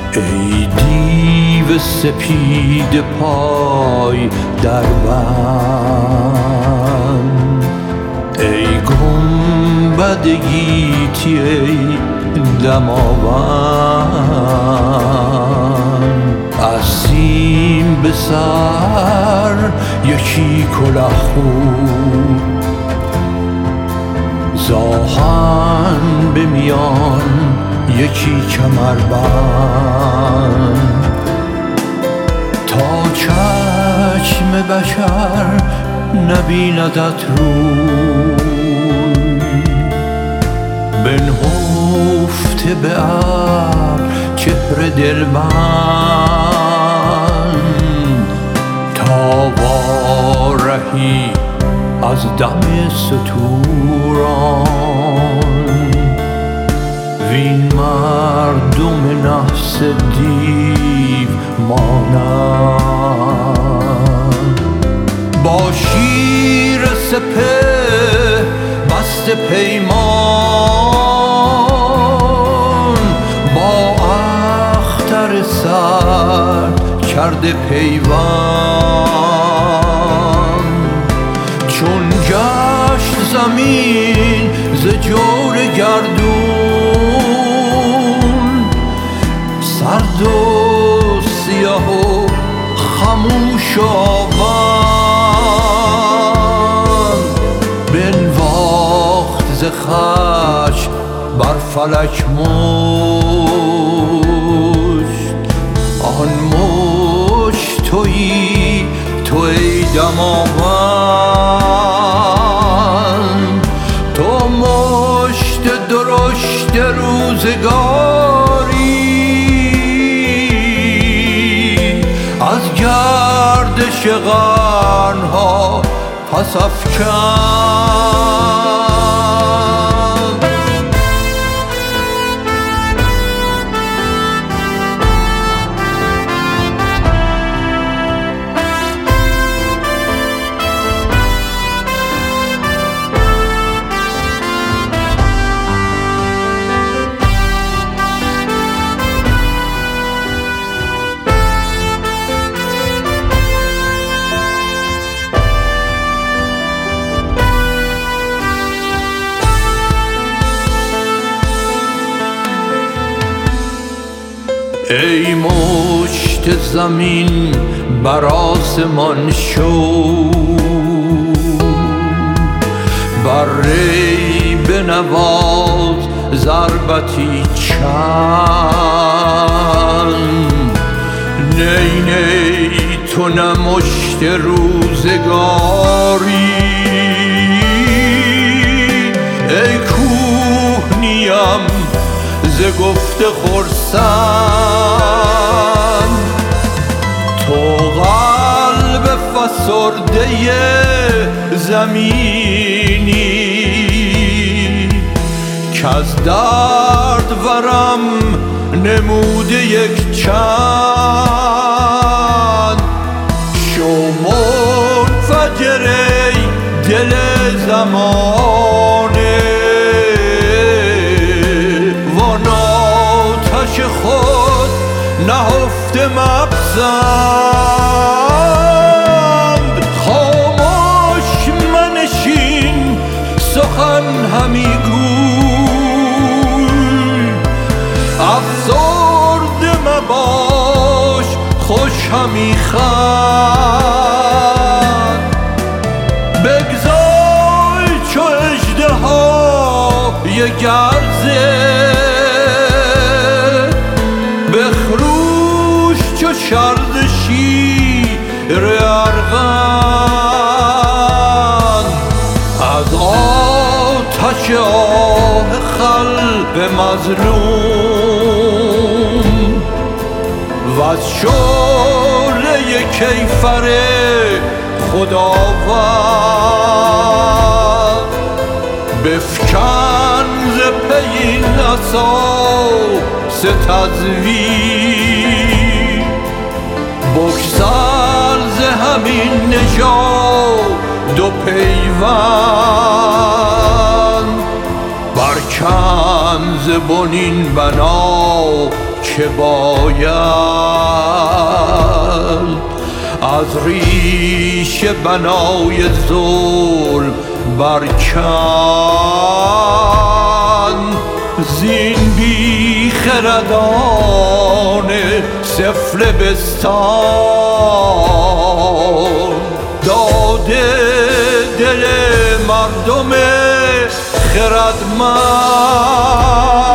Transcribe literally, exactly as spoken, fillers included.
ای دیو سپید پای در بند، ای گنبد گیتی ای دماوند، از سیم به سر یکی کله خود، ز آهن به میان یکی کمربند، تا چشم بشر نبیندت روی، بنهفته به ابر چهره دلبند، تا وارهی از دم ستوران، وین مردم نحس دیو مانند، با شیر سپهر بسته پیمان، با اختر سر کرده پیوند، چون گشت زمین ز جور گردون، سرد و سیاه و خموش آوند، بنواخت ز خشم بر فلک مشت، آن مشت تویی تو ای دماوند، تو مشت درشت روزگاری، از گردش قرنها پس افکن. ای مشت زمین بر آسمان شو، بر ری بنواز ضربتی چند، نی نی تو نه مشت روزگاری، ای کوه نیم ز گفت خرسند، تو قلب فسرده زمینی، کز درد ورم نموده یک چند، شو منفجر ای دل زمانه، خود نهفته مپسند، خاموش منشین سخن همی گوی، افسرده مباش خوش همی خند، بگذار چو اژدهای گرزه، بخروش چو شرد شیر ارغن، از آتش آه خلق مظلوم، وز شعله کیفر خداوند، بفکن ز پی این عصا ستزویر، بگسل ز همین نژاد و پیوند، برکن ز بنین بنا که باید از ریش بنای ظلم برکن. زین بی خردان سفله بستان داده دل مردم خردمند